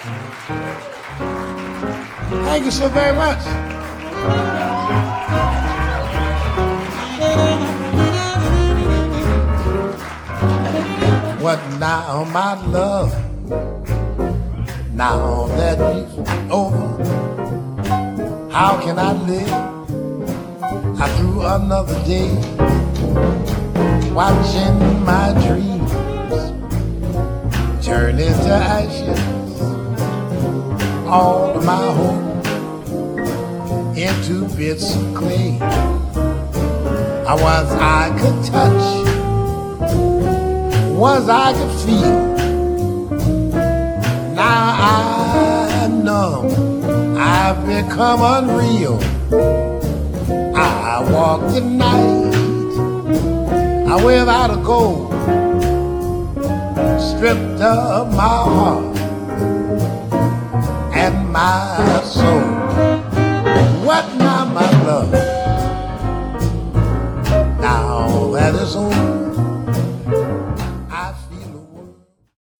Thank you so very much. What now, my love? Now that it's over, how can I live? I threw another day watching my dreams turn into ashes, all of my hope into bits of clay. I was I could touch, was I could feel. Now I'm numb, I've become unreal. I walk the night, I without a goal, stripped of my heart and my soul. What now, my love? Now that it's over,